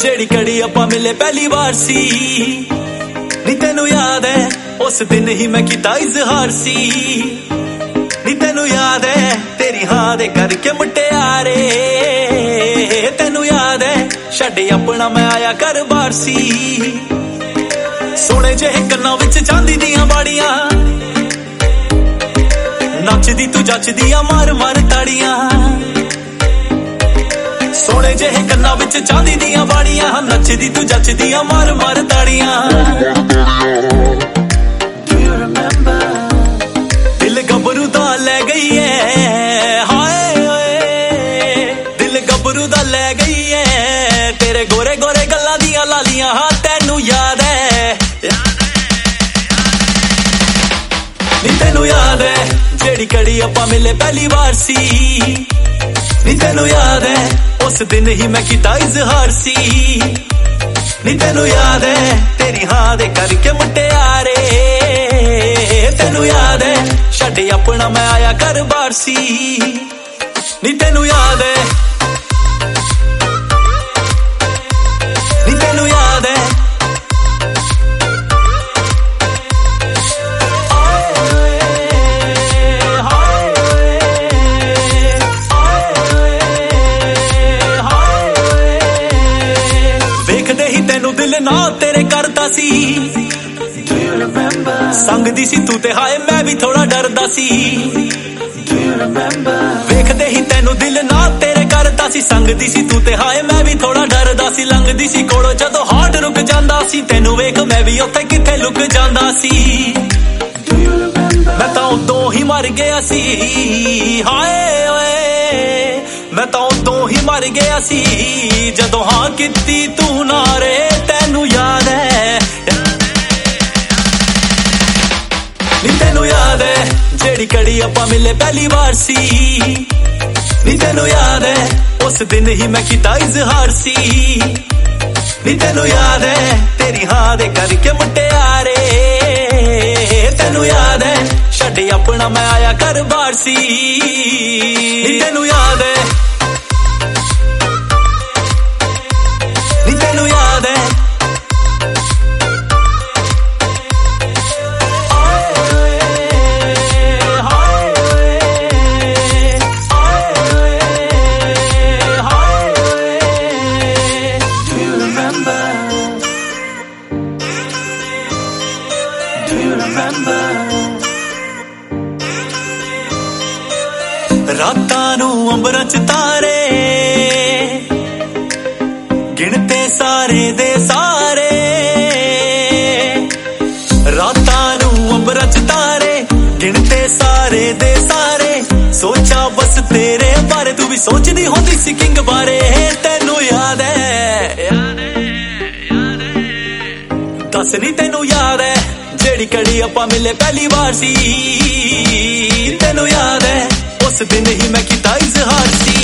जेड़ी कड़ी आपां मिले पहली बार सी नी तैनू याद है उस दिन ही मैं कीता इजहार सी नी तैनू याद है तेरी हां दे करके मुटियारे तैनू याद है छड्डे अपना मैं आया घर बार सी सोने जेहे कन्नां विच चांदी दियां बाड़ियां नचदी तू जचदियां मार मार ताड़ियां सोने जेहे कन्नां विच चांदी दियां बाड़ियां नचदी तू जचदियां मार मार ताड़ियां दिल गबरू दा ले गई है हाय दिल गबरू दा ले गई है तेरे गोरे गोरे गल्लां दियां लालियां हां तैनू याद है नी तैनू याद है जेड़ी कड़ी आपां मिले पहली बार सी नी तैनू याद है उस दिन ही मैं कीता इजहार सी नी तैनू याद है तेरी हां दे करके मुटियारे तैनू याद है छड्डे अपना मैं आया घर बार सी नी तैनू याद है नी तैनू याद है दिल ना तेरे करदा सी संगदी सी तू ते हाय मैं भी थोड़ा डरदा सी वेखदे ही तैनू दिल ना तेरे करदा सी संगदी सी तू ते हाय मैं भी थोड़ा डरदा सी लंघदी सी कोलों जदों हार्ट रुक जांदा सी तैनू वेख मैं भी उत्थे किथे लुक जांदा सी मैं तां उदों ही मर गया सी हाय ओए मैं तां उदों ही मर गया सी जदों हां कीती तू नारे तैनू याद है नी तैनू याद है जेड़ी कड़ी आपां मिले पहली बार सी नी तैनू याद है उस दिन ही मैं कीता इजहार सी नी तैनू याद है तेरी हां दे करके मुटियारे तैनू याद है छड्डे अपना मैं आया घर बार सी नी तैनू याद है नी तैनू याद है रातां नू अंबरां च तारे गिणते सारे दे सारे रातां नू अंबरां च तारे गिणते सारे दे सारे सोचा बस तेरे बारे तू भी सोचदी होंदी सी किंग बारे तैनू याद है दस नी तैनू याद है जेड़ी कड़ी आपां मिले पहली बार सी तैनू याद है उस दिन ही मैं कीता इजहार सी